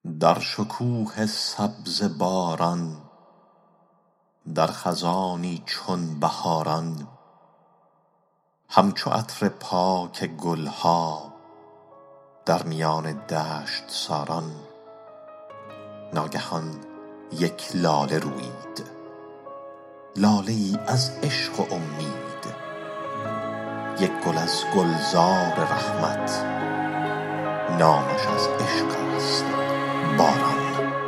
در شکوه سبز باران، در خزانی چون بهاران، همچو عطر پاک گلها در میان دشت ساران. ناگهان یک لاله رویید، لاله ای از عشق و امید، یک گل از گلزار رحمت، نامش از عشق است باران.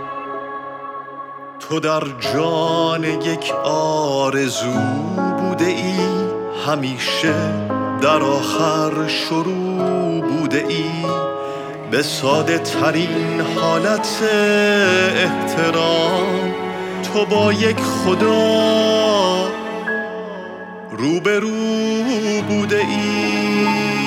تو در جان یک آرزو بوده ای، همیشه در آخر شروع بوده ای. به ساده ترین حالت احترام تو با یک خدا روبرو بوده ای.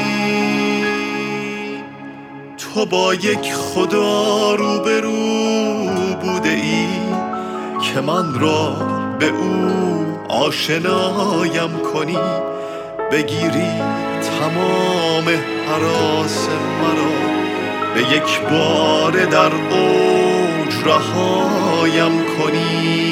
تو با یک خدا روبرو بوده ای که من را به او آشنایم کنی، بگیری تمام هراس مرا، به یک بار در اوج رهایم کنی.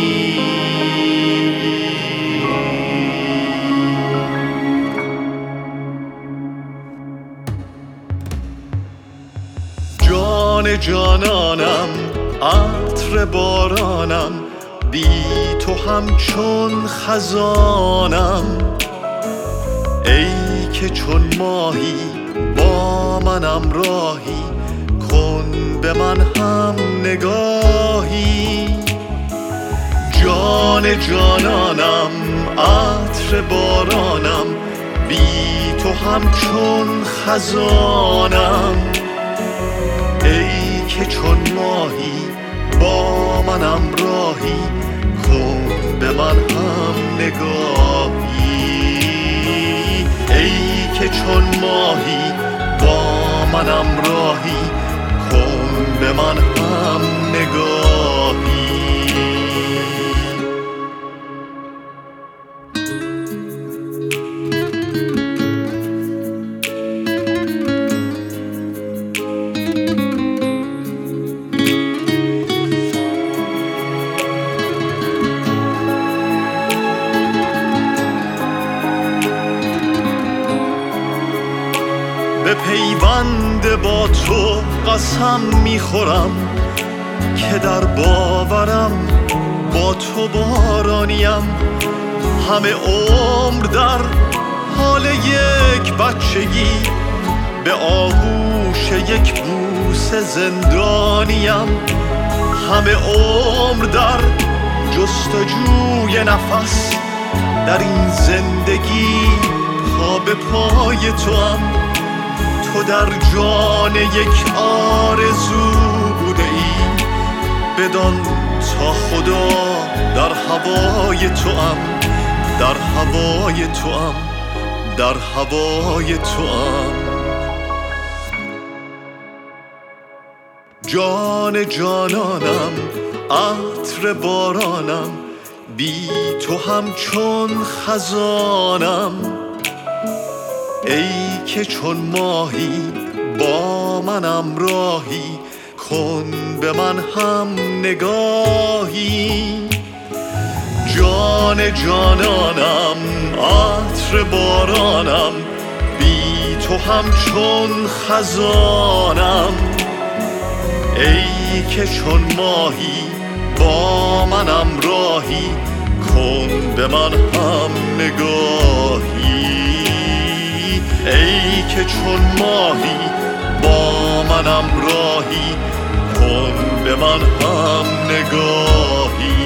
جان جانانم، عطر بارانم، بی تو همچون خزانم. ای که چون ماهی با منم راهی، کن به من هم نگاهی. جان جانانم، عطر بارانم، بی تو همچون خزانم. ای که چون ماهی با منم راهی، کن به من هم نگاهی. ای که چون ماهی با منم راهی، کن به من هم نگاهی. به پیوند با تو قسم میخورم که در باورم با تو بارانیم. همه عمر در حال یک بچگی، به آغوش یک بوسه زندانیم. همه عمر در جستجوی نفس، در این زندگی پا به پای توام. تو در جان یک آرزو بوده ای، بدان تا خدا در هوای توام، در هوای توام، در هوای توام. جان جانانم، عطر بارانم، بی تو همچون خزانم. ای که چون ماهی با منم راهی، کن به من هم نگاهی. جان جانانم، عطر بارانم، بی تو همچون خزانم. ای که چون ماهی با منم راهی، کن به من هم نگاهی. ای که چون ماهی با منم راهی، کن به من هم نگاهی.